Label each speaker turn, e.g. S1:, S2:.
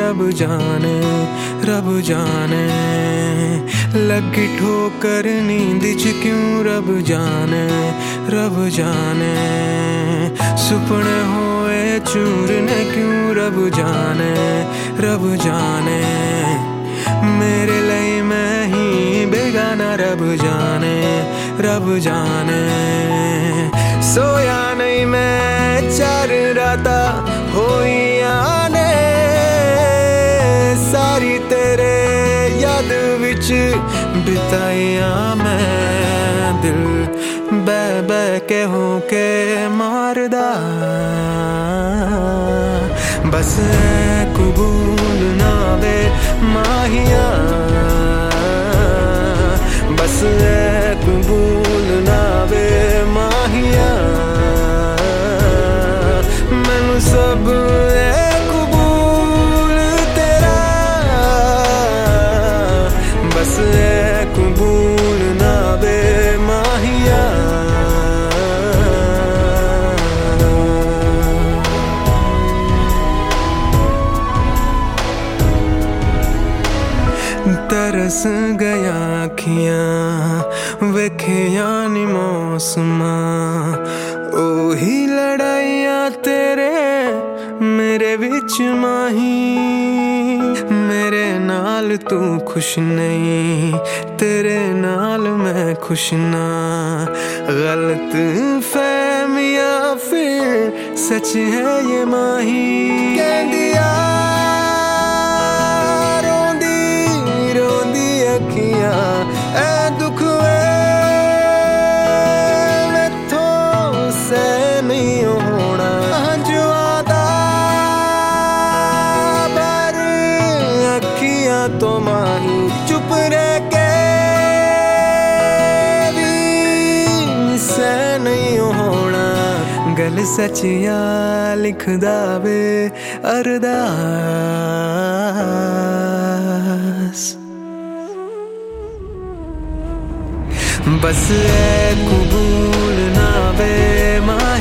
S1: रब जाने, रब जाने। लगी ठोकर नींद च क्यों रब जाने, रब जाने। सुपने होए चूर ने क्यों रब जाने, रब जाने। मेरे लिए मैं ही बेगाना रब जाने, रब जाने। सोया नहीं मैं चार राता होइया ने, सारी तेरे याद विच बिताइया मैं। दिल बह बह के हों के मारदा, बस कबूल ना वे माहिया, बस कबूल ना वे माहिया। मैनू सब कबूल तेरा, बस कबूल ना वे माहिया। तरस गया अखियां वेखिया नी मौसमा, ओही लड़ाइयां तेरे मेरे विच माही। मेरे नाल तू खुश नहीं, तेरे नाल मैं खुश ना। गलत फहमिया फिर सच है ये माही। कहंदिया ऐ दुख मैथों से नहीं होना। जुआदा पर अखियां तो माही, चुप रह के भी से नहीं होना। गल सचिया लिखदा वे अरदास, बस कबूल ना वे माही।